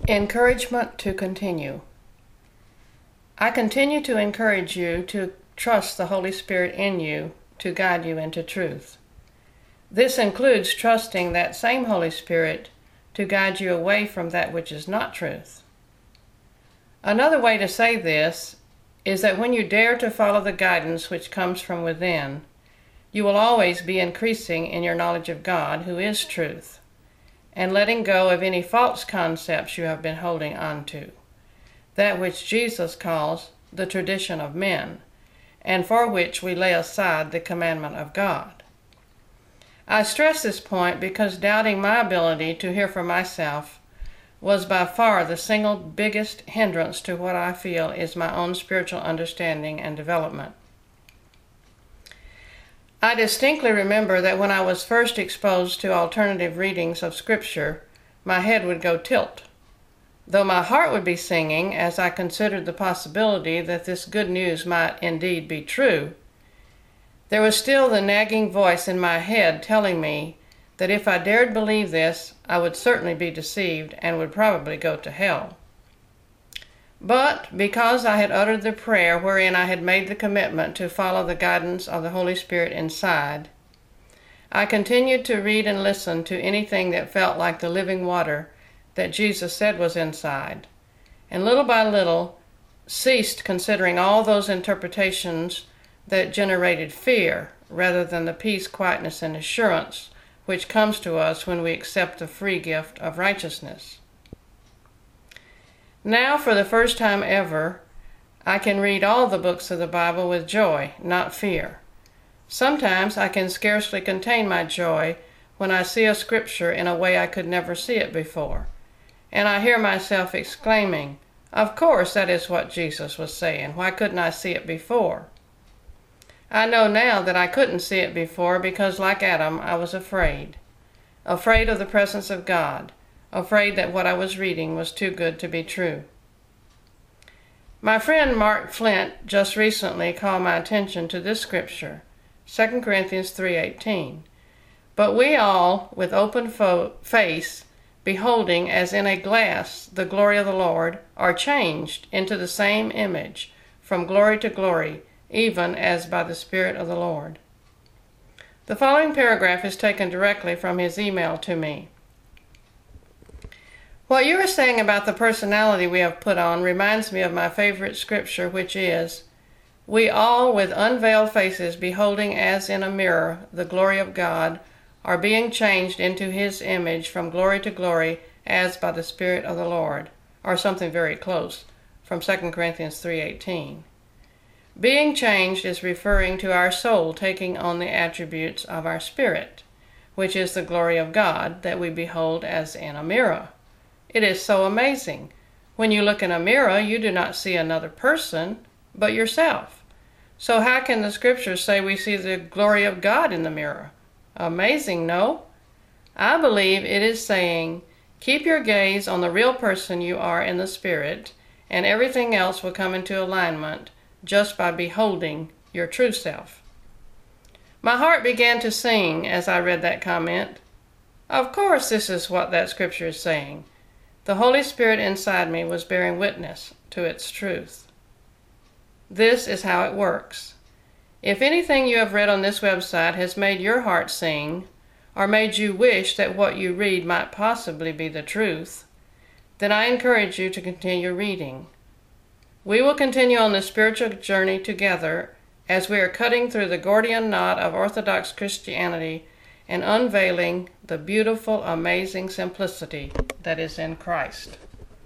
Encouragement to continue. I continue to encourage you to trust the Holy Spirit in you to guide you into truth. This includes trusting that same Holy Spirit to guide you away from that which is not truth. Another way to say this is that when you dare to follow the guidance which comes from within, you will always be increasing in your knowledge of God, who is truth, and letting go of any false concepts you have been holding on to, that which Jesus calls the tradition of men, and for which we lay aside the commandment of God. I stress this point because doubting my ability to hear for myself was by far the single biggest hindrance to what I feel is my own spiritual understanding and development. I distinctly remember that when I was first exposed to alternative readings of Scripture, my head would go tilt, though my heart would be singing as I considered the possibility that this good news might indeed be true. There was still the nagging voice in my head telling me that if I dared believe this, I would certainly be deceived and would probably go to hell. But because I had uttered the prayer wherein I had made the commitment to follow the guidance of the Holy Spirit inside, I continued to read and listen to anything that felt like the living water that Jesus said was inside, and little by little ceased considering all those interpretations that generated fear rather than the peace, quietness, and assurance which comes to us when we accept the free gift of righteousness. Now, for the first time ever, I can read all the books of the Bible with joy, not fear. Sometimes I can scarcely contain my joy when I see a scripture in a way I could never see it before, and I hear myself exclaiming, "Of course that is what Jesus was saying. Why couldn't I see it before?" I know now that I couldn't see it before because, like Adam, I was afraid of the presence of God, afraid that what I was reading was too good to be true. My friend Mark Flint just recently called my attention to this scripture, 2 Corinthians 3:18. But we all, with open face, beholding as in a glass the glory of the Lord, are changed into the same image, from glory to glory, even as by the Spirit of the Lord. The following paragraph is taken directly from his email to me. What you are saying about the personality we have put on reminds me of my favorite scripture, which is, "We all with unveiled faces beholding as in a mirror the glory of God are being changed into his image from glory to glory as by the Spirit of the Lord," or something very close, from 2 Corinthians 3:18. Being changed is referring to our soul taking on the attributes of our spirit, which is the glory of God that we behold as in a mirror. It is so amazing. When you look in a mirror, you do not see another person, but yourself. So how can the scriptures say we see the glory of God in the mirror? Amazing, no? I believe it is saying, keep your gaze on the real person you are in the spirit, and everything else will come into alignment just by beholding your true self. My heart began to sing as I read that comment. Of course, this is what that scripture is saying. The Holy Spirit inside me was bearing witness to its truth. This is how it works. If anything you have read on this website has made your heart sing, or made you wish that what you read might possibly be the truth, then I encourage you to continue reading. We will continue on this spiritual journey together as we are cutting through the Gordian knot of Orthodox Christianity and unveiling the beautiful, amazing simplicity that is in Christ.